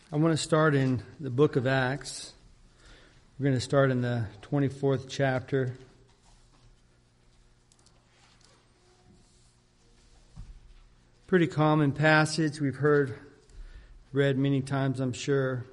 I want to start in the book of Acts. We're going to start in the 24th chapter. Pretty common passage we've read many times, I'm sure.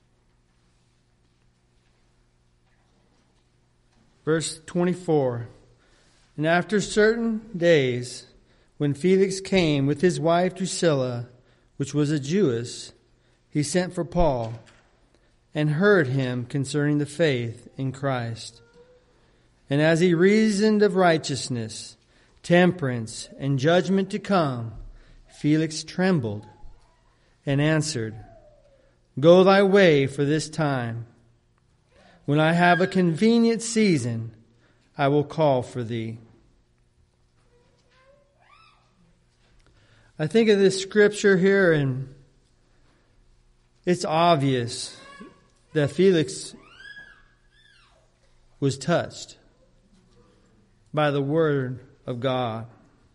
Verse 24. And after certain days, when Felix came with his wife Drusilla, which was a Jewess, he sent for Paul and heard him concerning the faith in Christ. And as he reasoned of righteousness, temperance, and judgment to come, Felix trembled and answered, Go thy way for this time. When I have a convenient season, I will call for thee. I think of this scripture here, and it's obvious that Felix was touched by the word of God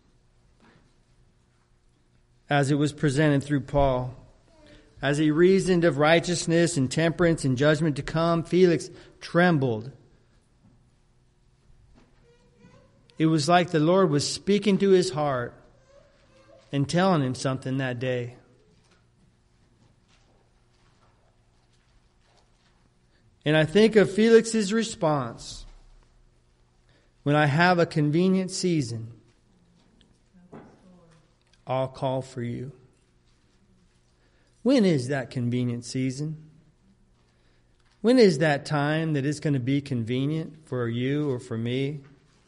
as it was presented through Paul. As he reasoned of righteousness and temperance and judgment to come, Felix trembled. It was like the Lord was speaking to his heart and telling him something that day. And I think of Felix's response. When I have a convenient season, I'll call for you. When is that convenient season? When is that time that it's going to be convenient for you or for me?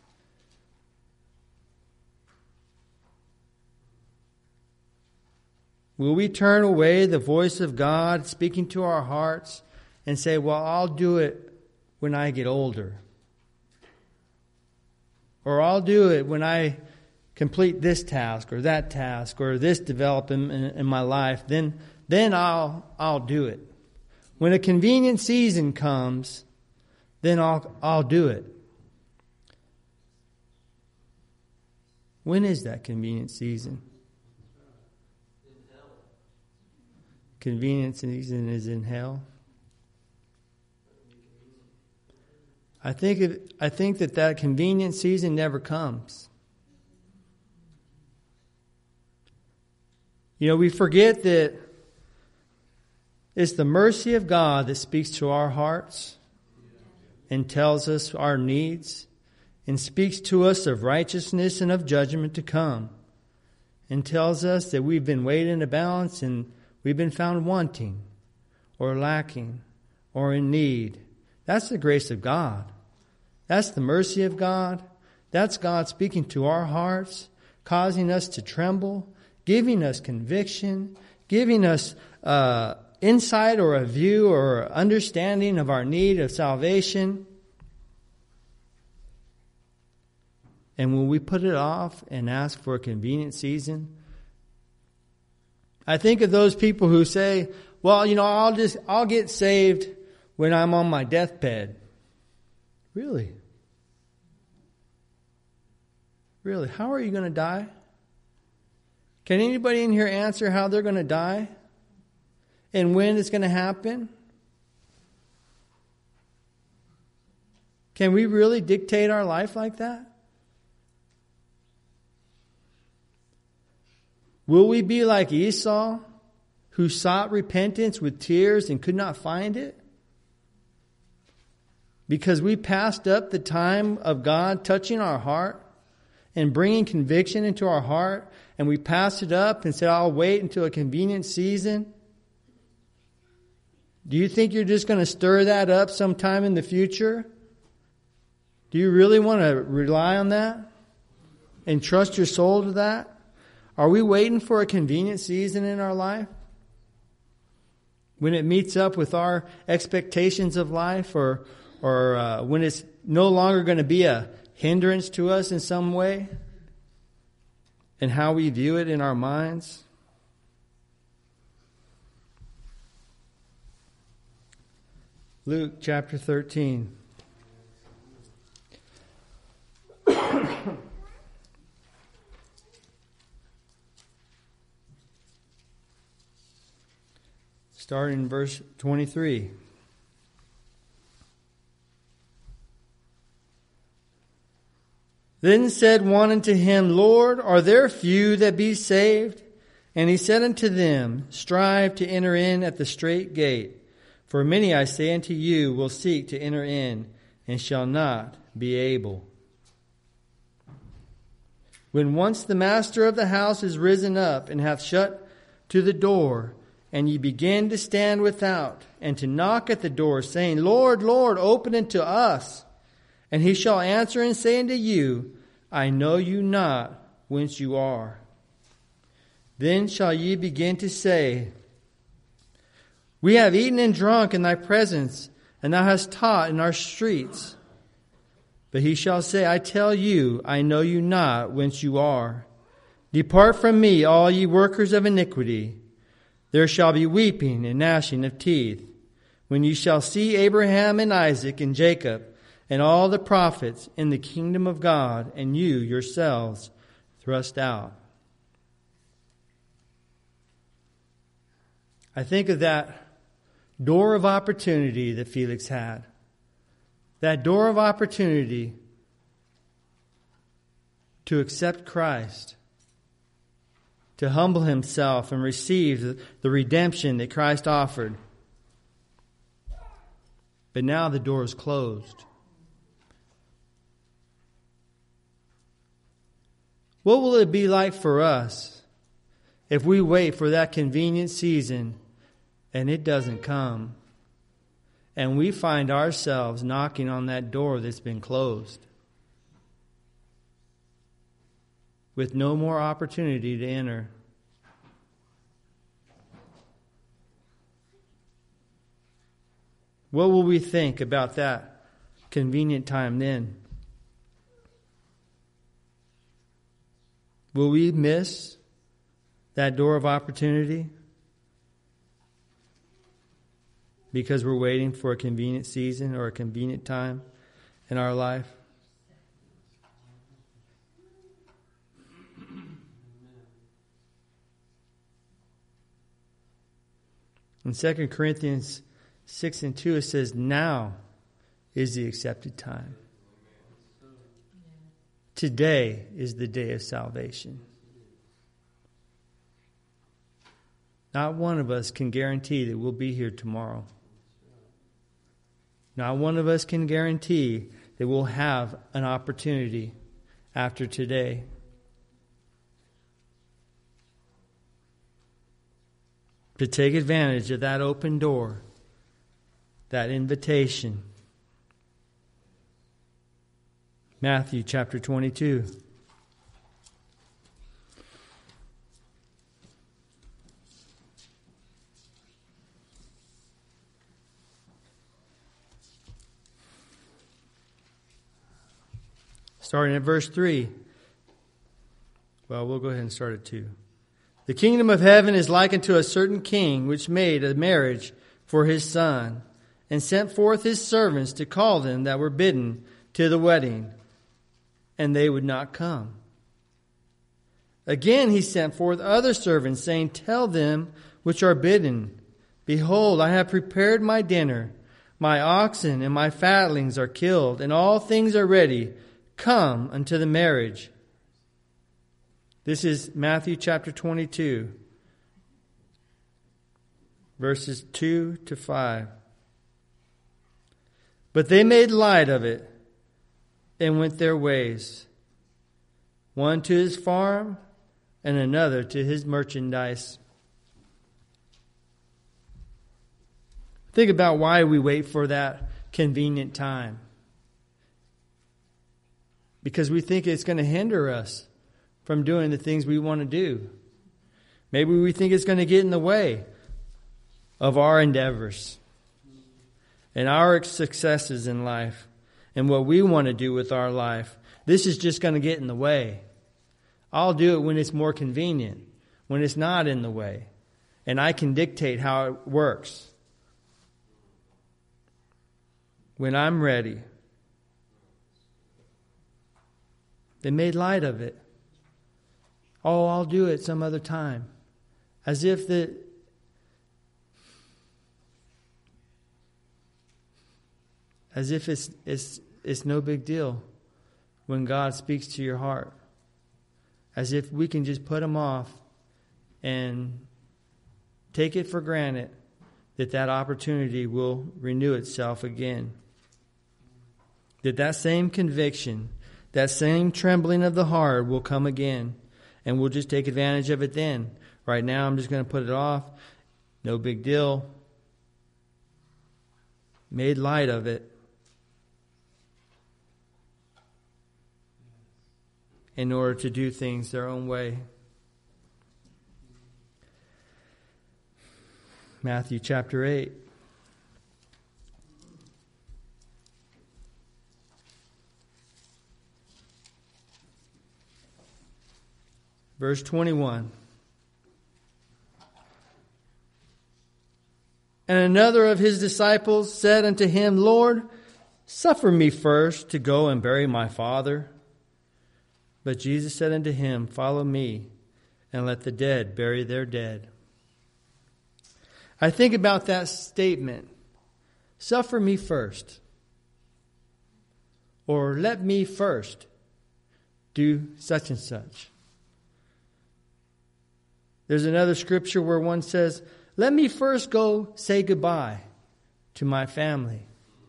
Will we turn away the voice of God speaking to our hearts and say, well, I'll do it when I get older. Or I'll do it when I complete this task or that task or this development in my life. Then I'll do it. When a convenient season comes, then I'll do it. When is that convenient season? Convenient season is in hell. I think that convenient season never comes. You know, we forget that it's the mercy of God that speaks to our hearts and tells us our needs and speaks to us of righteousness and of judgment to come and tells us that we've been weighed in a balance and we've been found wanting or lacking or in need. That's the grace of God. That's the mercy of God. That's God speaking to our hearts, causing us to tremble, giving us conviction, giving us insight or a view or understanding of our need of salvation. And when we put it off and ask for a convenient season, I think of those people who say, well, you know, I'll get saved when I'm on my deathbed. Really? Really? How are you going to die? Can anybody in here answer how they're going to die? And when it's going to happen? Can we really dictate our life like that? Will we be like Esau, who sought repentance with tears and could not find it? Because we passed up the time of God touching our heart and bringing conviction into our heart, and we passed it up and said, I'll wait until a convenient season. Do you think you're just going to stir that up sometime in the future? Do you really want to rely on that and trust your soul to that? Are we waiting for a convenient season in our life? When it meets up with our expectations of life or when it's no longer going to be a hindrance to us in some way and how we view it in our minds? Luke chapter 13. starting in verse 23. Then said one unto him, Lord, are there few that be saved? And he said unto them, strive to enter in at the strait gate. For many, I say unto you, will seek to enter in, and shall not be able. When once the master of the house is risen up, and hath shut to the door, and ye begin to stand without, and to knock at the door, saying, Lord, Lord, open unto us. And he shall answer and say unto you, I know you not whence you are. Then shall ye begin to say, We have eaten and drunk in thy presence, and thou hast taught in our streets. But he shall say, I tell you, I know you not whence you are. Depart from me, all ye workers of iniquity. There shall be weeping and gnashing of teeth, when ye shall see Abraham and Isaac and Jacob and all the prophets in the kingdom of God, and you yourselves thrust out. I think of that door of opportunity that Felix had. That door of opportunity to accept Christ, to humble himself and receive the redemption that Christ offered. But now the door is closed. What will it be like for us if we wait for that convenient season and it doesn't come, and we find ourselves knocking on that door that's been closed with no more opportunity to enter? What will we think about that convenient time then? Will we miss that door of opportunity because we're waiting for a convenient season or a convenient time in our life? In 2 Corinthians 6:2 it says, now is the accepted time. Today is the day of salvation. Not one of us can guarantee that we'll be here tomorrow. Not one of us can guarantee that we'll have an opportunity after today. To take advantage of that open door, that invitation. Matthew chapter 22. Starting at verse 3. Well, we'll go ahead and start at 2. The kingdom of heaven is likened to a certain king which made a marriage for his son, and sent forth his servants to call them that were bidden to the wedding, and they would not come. Again he sent forth other servants, saying, tell them which are bidden, behold, I have prepared my dinner. My oxen and my fatlings are killed, and all things are ready. Come unto the marriage. This is Matthew chapter 22, verses 2 to 5. But they made light of it and went their ways, one to his farm and another to his merchandise. Think about why we wait for that convenient time. Because we think it's going to hinder us from doing the things we want to do. Maybe we think it's going to get in the way of our endeavors and our successes in life and what we want to do with our life. This is just going to get in the way. I'll do it when it's more convenient, when it's not in the way, and I can dictate how it works. When I'm ready. They made light of it. Oh, I'll do it some other time. As if as if it's no big deal when God speaks to your heart. As if we can just put them off and take it for granted that opportunity will renew itself again. That same conviction, that same trembling of the heart will come again. And we'll just take advantage of it then. Right now, I'm just going to put it off. No big deal. Made light of it. In order to do things their own way. Matthew chapter 8. Verse 21. And another of his disciples said unto him, Lord, suffer me first to go and bury my father. But Jesus said unto him, Follow me, and let the dead bury their dead. I think about that statement. Suffer me first. Or let me first do such and such. There's another scripture where one says, let me first go say goodbye to my family.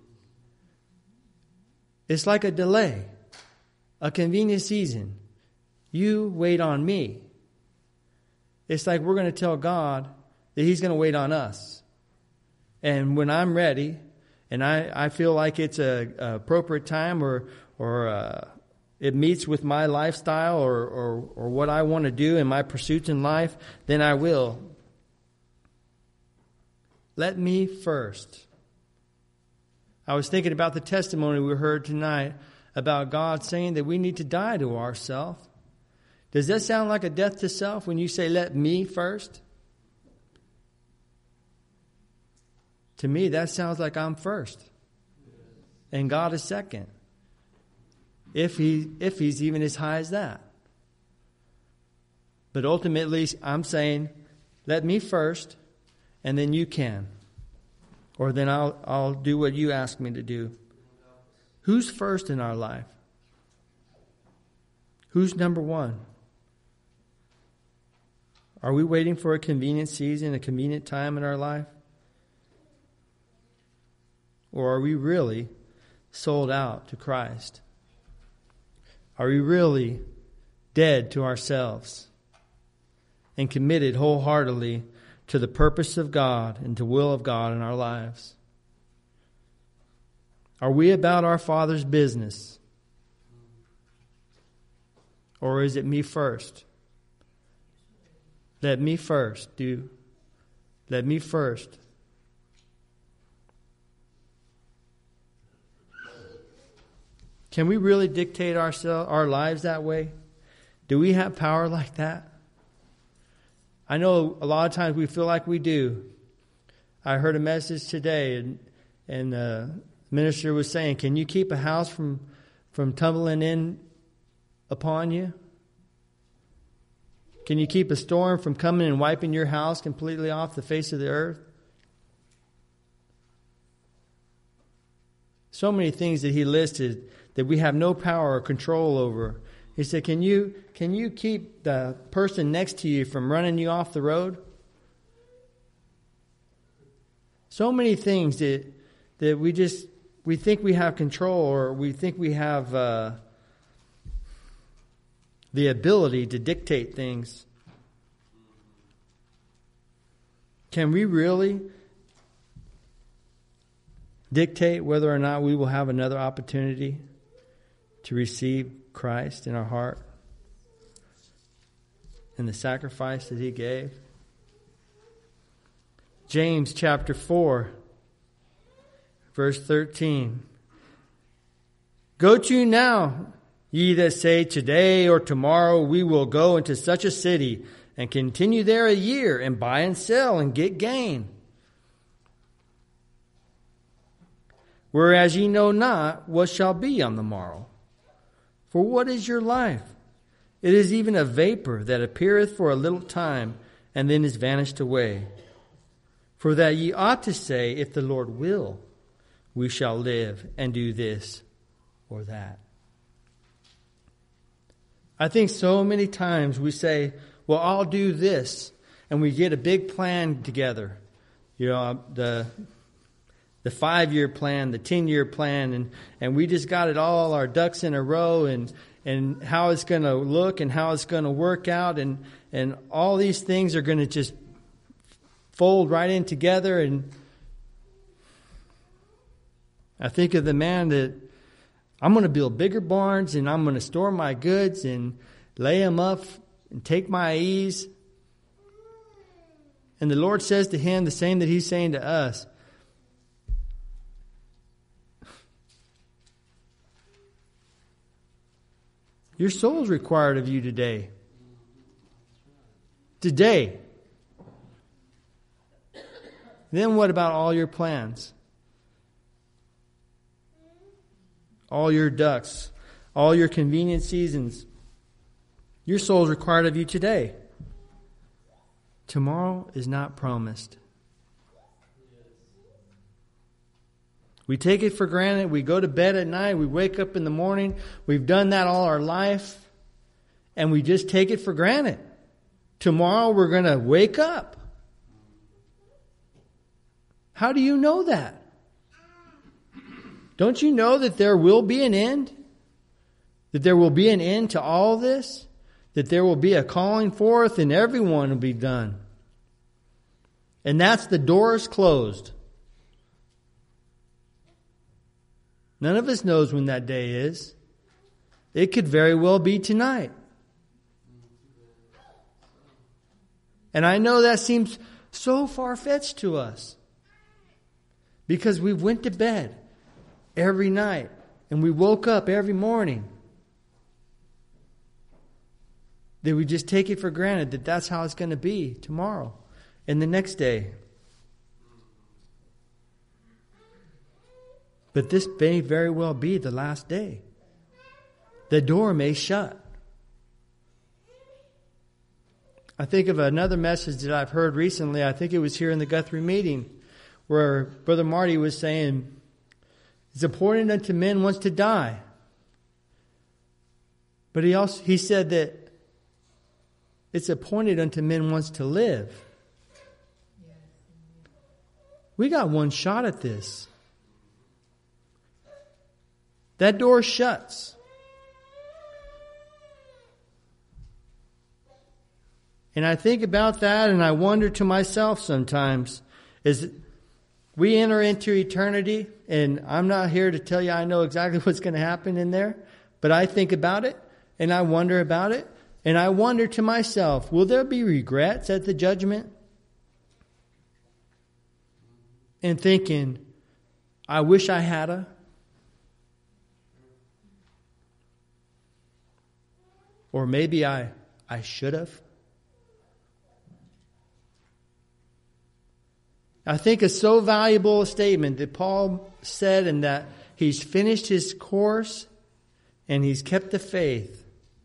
It's like a delay, a convenient season. You wait on me. It's like we're going to tell God that He's going to wait on us. And when I'm ready, and I feel like it's a appropriate time or it meets with my lifestyle or what I want to do in my pursuits in life, then I will. Let me first. I was thinking about the testimony we heard tonight about God saying that we need to die to ourselves. Does that sound like a death to self when you say, let me first? To me, that sounds like I'm first. And God is second. If He's even as high as that. But ultimately, I'm saying, let me first, and then you can. Or then I'll do what you ask me to do. Who's first in our life? Who's number one? Are we waiting for a convenient season, a convenient time in our life? Or are we really sold out to Christ? Are we really dead to ourselves and committed wholeheartedly to the purpose of God and to the will of God in our lives? Are we about our Father's business? Or is it me first? Let me first do. Let me first. Can we really dictate our lives that way? Do we have power like that? I know a lot of times we feel like we do. I heard a message today, and the minister was saying, can you keep a house from tumbling in upon you? Can you keep a storm from coming and wiping your house completely off the face of the earth? So many things that he listed that we have no power or control over. He said, can you keep the person next to you from running you off the road? So many things that we think we have control, or we think we have the ability to dictate things. Can we really dictate whether or not we will have another opportunity to receive Christ in our heart and the sacrifice that He gave? James chapter 4, verse 13. Go to now, ye that say, today or tomorrow we will go into such a city and continue there a year and buy and sell and get gain. Whereas ye know not what shall be on the morrow. For what is your life? It is even a vapor that appeareth for a little time, and then is vanished away. For that ye ought to say, if the Lord will, we shall live and do this or that. I think so many times we say, well, I'll do this. And we get a big plan together. You know, the 5-year plan, the 10-year plan, and we just got it all, our ducks in a row, and how it's going to look and how it's going to work out, and all these things are going to just fold right in together. And I think of the man that I'm going to build bigger barns, and I'm going to store my goods and lay them up and take my ease. And the Lord says to him the same that He's saying to us. Your soul is required of you today. Today. Then what about all your plans? All your ducks, all your convenient seasons. Your soul is required of you today. Tomorrow is not promised. We take it for granted. We go to bed at night. We wake up in the morning. We've done that all our life. And we just take it for granted. Tomorrow we're going to wake up. How do you know that? Don't you know that there will be an end? That there will be an end to all this? That there will be a calling forth and everyone will be done. And that's the doors closed. None of us knows when that day is. It could very well be tonight. And I know that seems so far-fetched to us. Because we went to bed every night and we woke up every morning. That we just take it for granted that that's how it's going to be tomorrow and the next day. But this may very well be the last day. The door may shut. I think of another message that I've heard recently. I think it was here in the Guthrie meeting where Brother Marty was saying, it's appointed unto men once to die. But he said that it's appointed unto men once to live. We got one shot at this. That door shuts. And I think about that and I wonder to myself sometimes, is we enter into eternity, and I'm not here to tell you I know exactly what's going to happen in there, but I think about it and I wonder about it, and I wonder to myself, will there be regrets at the judgment? And thinking, I wish I had a. Or maybe I should have. I think it's so valuable a statement that Paul said, and that he's finished his course and he's kept the faith.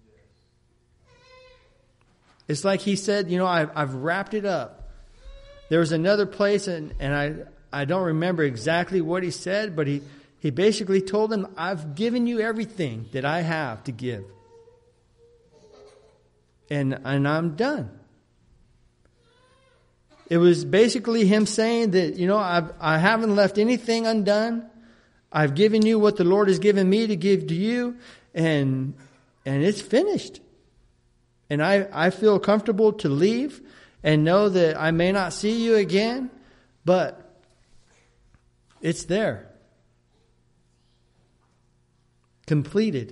It's like he said, I've wrapped it up. There was another place, and I don't remember exactly what he said, but he basically told them, I've given you everything that I have to give. And I'm done. It was basically him saying that, I haven't left anything undone. I've given you what the Lord has given me to give to you, and it's finished. And I feel comfortable to leave and know that I may not see you again, but it's there. Completed.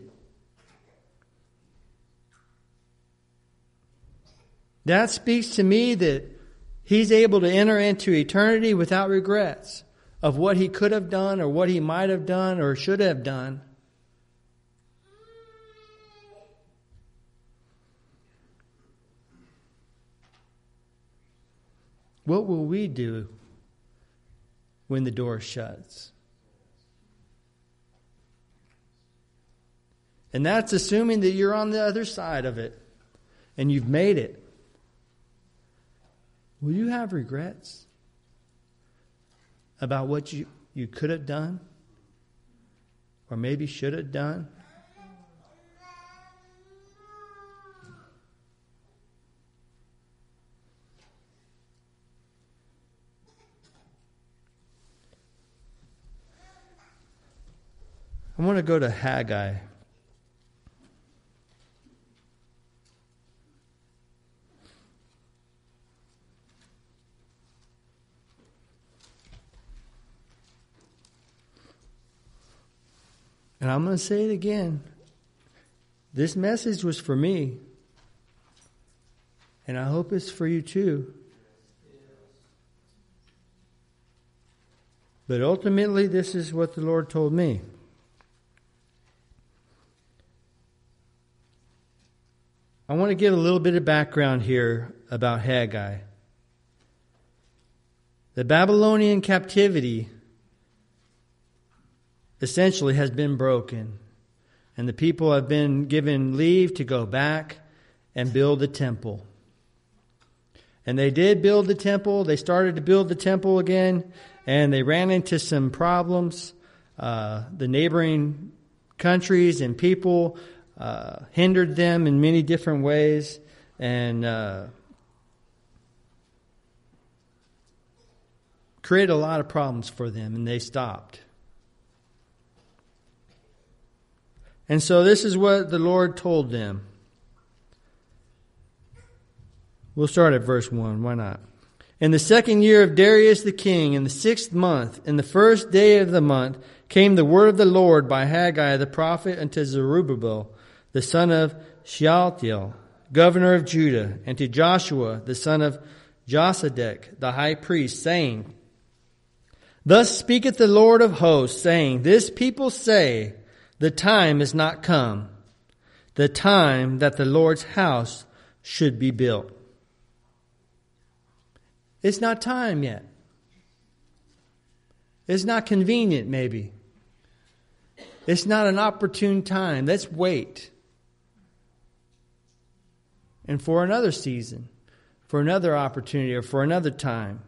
That speaks to me that he's able to enter into eternity without regrets of what he could have done or what he might have done or should have done. What will we do when the door shuts? And that's assuming that you're on the other side of it and you've made it. Will you have regrets about what you could have done? Or maybe should have done? I want to go to Haggai. And I'm going to say it again. This message was for me. And I hope it's for you too. But ultimately, this is what the Lord told me. I want to give a little bit of background here about Haggai. The Babylonian captivity essentially has been broken. And the people have been given leave to go back and build the temple. And they did build the temple. They started to build the temple again. And they ran into some problems. The neighboring countries and people hindered them in many different ways. And created a lot of problems for them. And they stopped. And so this is what the Lord told them. We'll start at verse 1. Why not? In the 2nd year of Darius the king, in the 6th month, in the 1st day of the month, came the word of the Lord by Haggai the prophet unto Zerubbabel, the son of Shealtiel, governor of Judah, and to Joshua, the son of Josedech, the high priest, saying, Thus speaketh the Lord of hosts, saying, This people say, the time is not come, the time that the Lord's house should be built. It's not time yet. It's not convenient, maybe. It's not an opportune time. Let's wait. And for another season, for another opportunity, or for another time.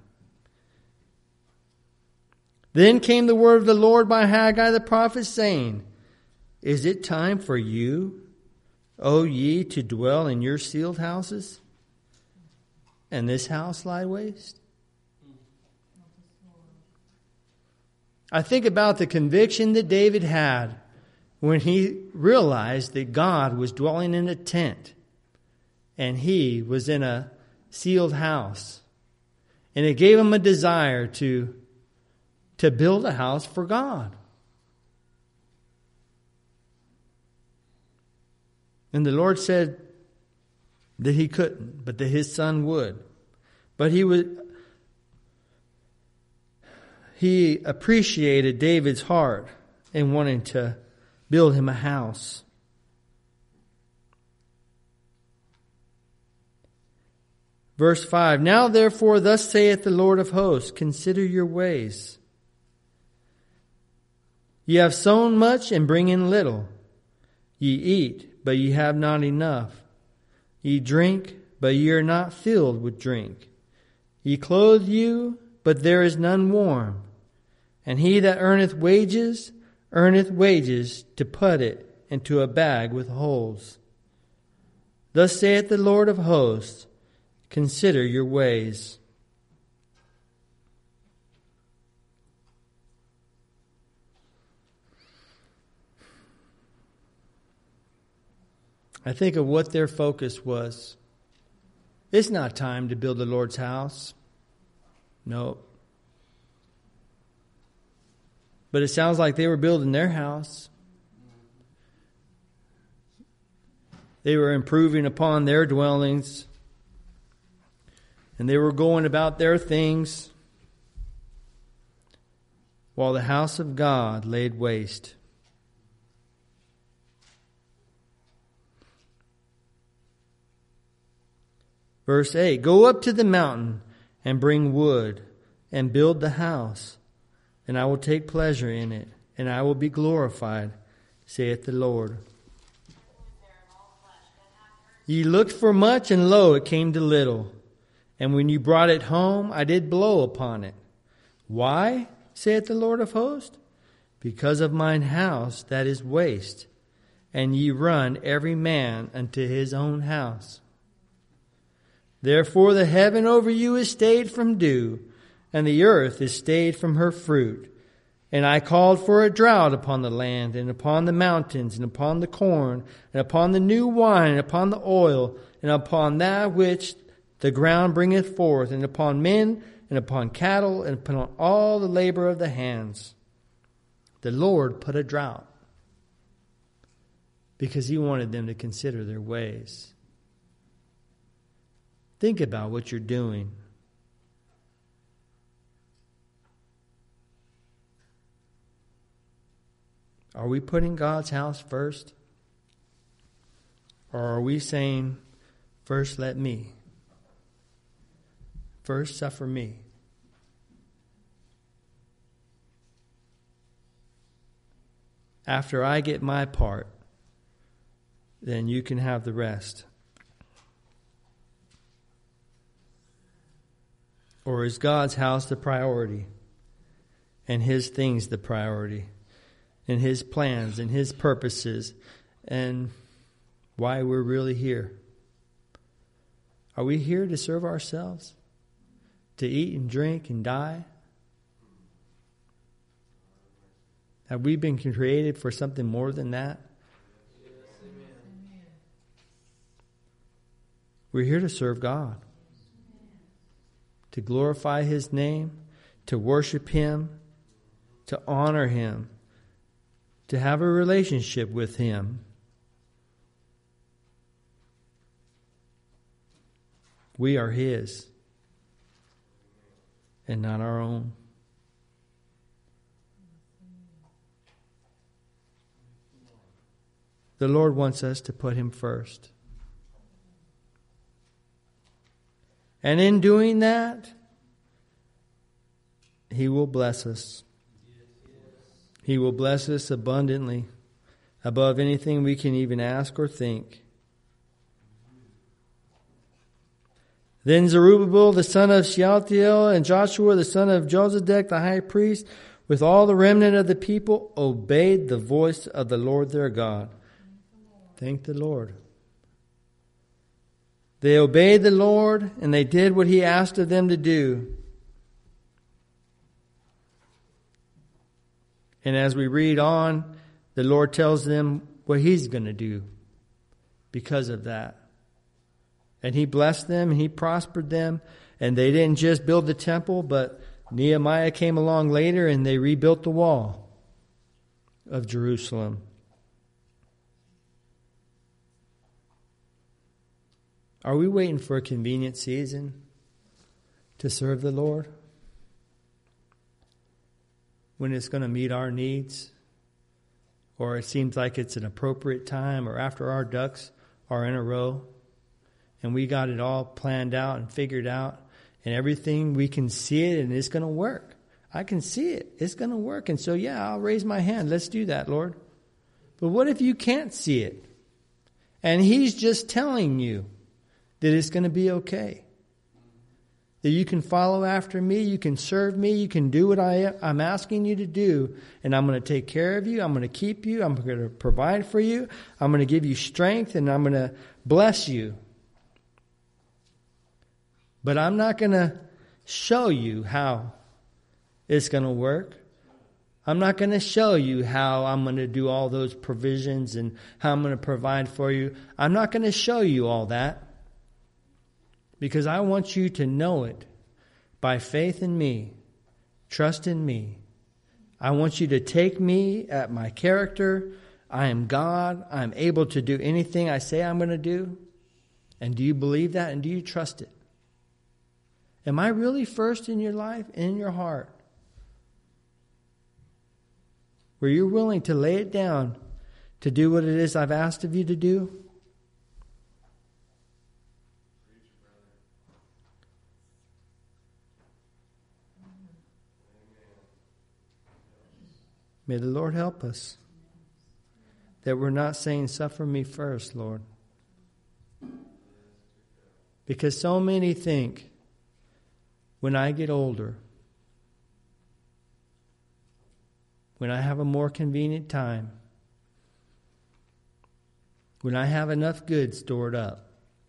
Then came the word of the Lord by Haggai the prophet, saying, Is it time for you, O ye, to dwell in your sealed houses, and this house lie waste? I think about the conviction that David had when he realized that God was dwelling in a tent and he was in a sealed house. And it gave him a desire to build a house for God. And the Lord said that he couldn't, but that his son would. But he appreciated David's heart in wanting to build him a house. Verse 5, Now therefore thus saith the Lord of hosts, Consider your ways. Ye have sown much and bring in little. Ye eat, but ye have not enough. Ye drink, but ye are not filled with drink. Ye clothe you, but there is none warm. And he that earneth wages to put it into a bag with holes. Thus saith the Lord of hosts, Consider your ways. I think of what their focus was. It's not time to build the Lord's house. Nope. But it sounds like they were building their house. They were improving upon their dwellings. And they were going about their things while the house of God laid waste. Verse 8, Go up to the mountain and bring wood and build the house, and I will take pleasure in it, and I will be glorified, saith the Lord. Ye looked for much, and lo, it came to little. And when you brought it home, I did blow upon it. Why? saith the Lord of hosts? Because of mine house that is waste, and ye run every man unto his own house. Therefore the heaven over you is stayed from dew, and the earth is stayed from her fruit. And I called for a drought upon the land, and upon the mountains, and upon the corn, and upon the new wine, and upon the oil, and upon that which the ground bringeth forth, and upon men, and upon cattle, and upon all the labor of the hands. The Lord put a drought because he wanted them to consider their ways. Think about what you're doing. Are we putting God's house first? Or are we saying, first let me? First suffer me? After I get my part, then you can have the rest. Or is God's house the priority? And his things the priority? And his plans and his purposes and why we're really here? Are we here to serve ourselves? To eat and drink and die? Have we been created for something more than that? We're here to serve God, to glorify his name, to worship him, to honor him, to have a relationship with him. We are his and not our own. The Lord wants us to put him first. And in doing that, he will bless us. He will bless us abundantly, above anything we can even ask or think. Then Zerubbabel the son of Shealtiel and Joshua the son of Josedek the high priest, with all the remnant of the people, obeyed the voice of the Lord their God. Thank the Lord. They obeyed the Lord and they did what he asked of them to do. And as we read on, the Lord tells them what he's going to do because of that. And he blessed them and he prospered them. And they didn't just build the temple, but Nehemiah came along later and they rebuilt the wall of Jerusalem. Are we waiting for a convenient season to serve the Lord? When it's going to meet our needs? Or it seems like it's an appropriate time, or after our ducks are in a row and we got it all planned out and figured out and everything, we can see it and it's going to work. I can see it. It's going to work. And so, yeah, I'll raise my hand. Let's do that, Lord. But what if you can't see it? And he's just telling you that it's going to be okay. That you can follow after me, you can serve me, you can do what I'm asking you to do, and I'm going to take care of you, I'm going to keep you, I'm going to provide for you, I'm going to give you strength, and I'm going to bless you. But I'm not going to show you how it's going to work. I'm not going to show you how I'm going to do all those provisions and how I'm going to provide for you. I'm not going to show you all that. Because I want you to know it by faith in me, trust in me. I want you to take me at my character. I am God. I'm able to do anything I say I'm going to do. And do you believe that? And do you trust it? Am I really first in your life, in your heart? Where you're willing to lay it down to do what it is I've asked of you to do? May the Lord help us that we're not saying, suffer me first, Lord. Because so many think, when I get older, when I have a more convenient time, when I have enough goods stored up,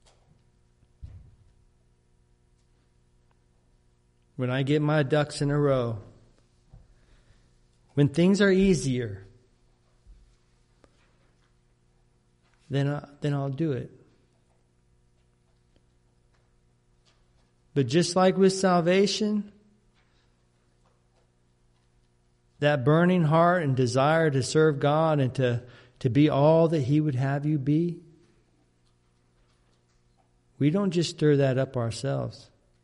when I get my ducks in a row, when things are easier, then I'll do it. But just like with salvation, that burning heart and desire to serve God and to be all that He would have you be, we don't just stir that up ourselves.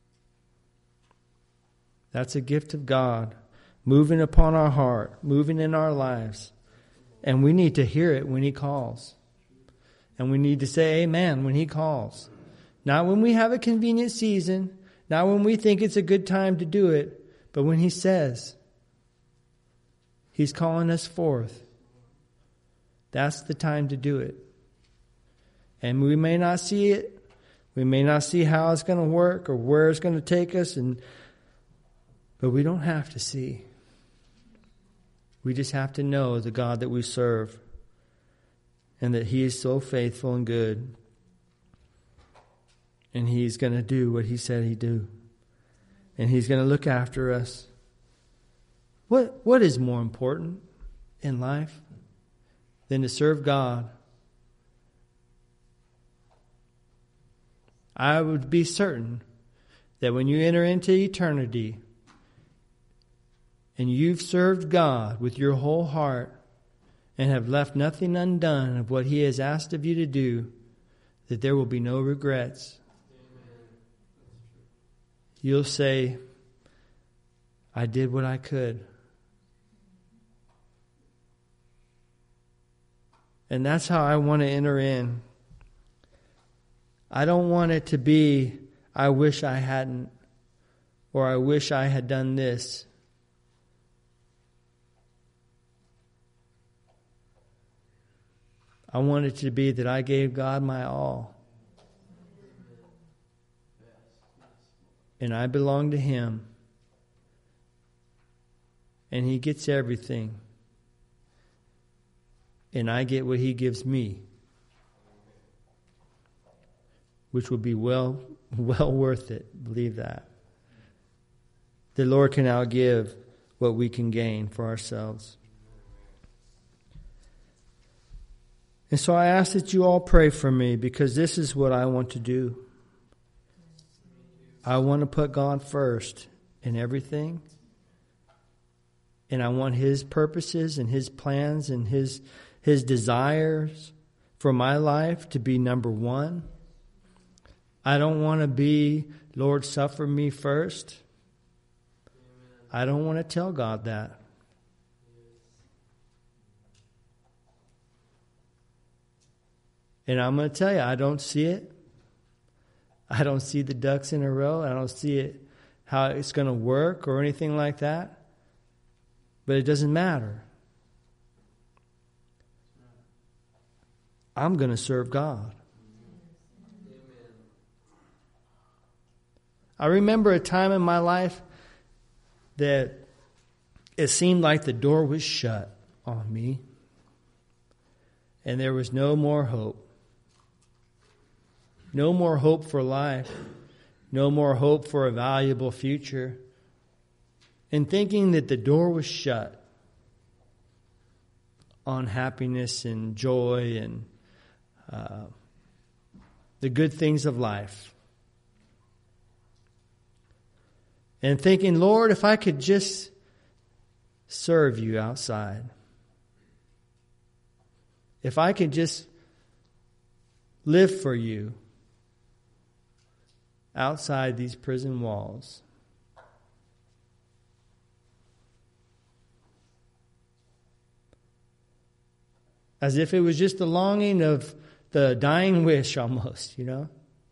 That's a gift of God moving upon our heart, moving in our lives. And we need to hear it when He calls. And we need to say amen when He calls. Not when we have a convenient season, not when we think it's a good time to do it, but when He says He's calling us forth. That's the time to do it. And we may not see it. We may not see how it's going to work or where it's going to take us, but we don't have to see. We just have to know the God that we serve and that He is so faithful and good. And He's going to do what He said He'd do. And He's going to look after us. What is more important in life than to serve God? I would be certain that when you enter into eternity and you've served God with your whole heart and have left nothing undone of what He has asked of you to do, that there will be no regrets. You'll say, I did what I could. And that's how I want to enter in. I don't want it to be, I wish I hadn't, or I wish I had done this. I want it to be that I gave God my all. And I belong to Him. And He gets everything. And I get what He gives me. Which will be well worth it. Believe that. The Lord can outgive what we can gain for ourselves. And so I ask that you all pray for me, because this is what I want to do. I want to put God first in everything. And I want His purposes and His plans and His desires for my life to be number one. I don't want to be, Lord, suffer me first. I don't want to tell God that. And I'm going to tell you, I don't see it. I don't see the ducks in a row. I don't see it, how it's going to work or anything like that. But it doesn't matter. I'm going to serve God. I remember a time in my life that it seemed like the door was shut on me. And there was no more hope. No more hope for life. No more hope for a valuable future. And thinking that the door was shut on happiness and joy and the good things of life. And thinking, Lord, if I could just serve you outside. If I could just live for you outside these prison walls. As if it was just the longing of the dying wish almost, you know.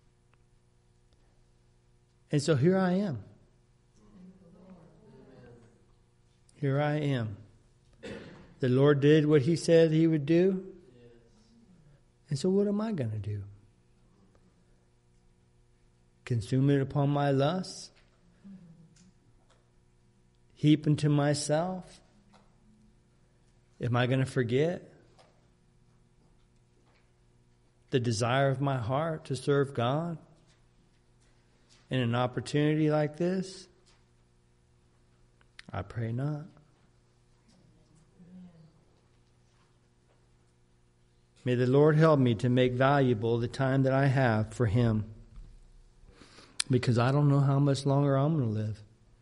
And so here I am. Here I am. The Lord did what He said He would do. And so what am I going to do? Consume it upon my lusts? Heap into myself? Am I going to forget the desire of my heart to serve God in an opportunity like this? I pray not. May the Lord help me to make valuable the time that I have for Him, because I don't know how much longer I'm going to live.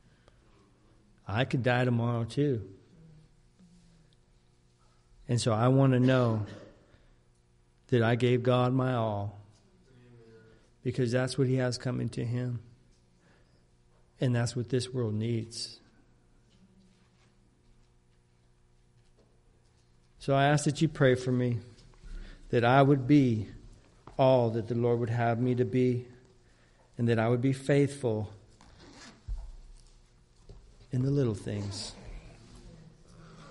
I could die tomorrow too. And so I want to know that I gave God my all, because that's what He has coming to Him. And that's what this world needs. So I ask that you pray for me, that I would be all that the Lord would have me to be, and that I would be faithful in the little things.